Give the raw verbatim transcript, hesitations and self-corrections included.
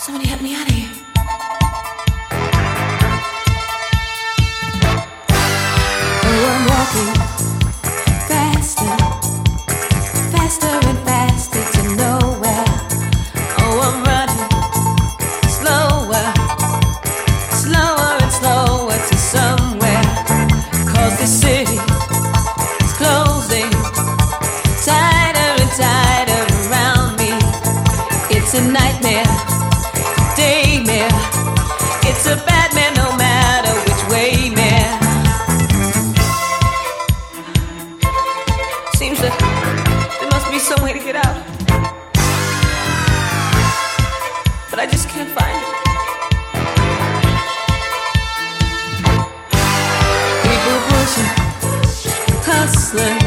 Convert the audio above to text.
Somebody help me out of here. Oh, I'm walking faster, faster and faster to nowhere. Oh, I'm running slower, slower and slower to somewhere. 'Cause the city is closing tighter and tighter around me. It's a nightmare, daymare. It's a bad man no matter which way, man. Seems that there must be some way to get out, but I just can't find it. People pushing, hustling,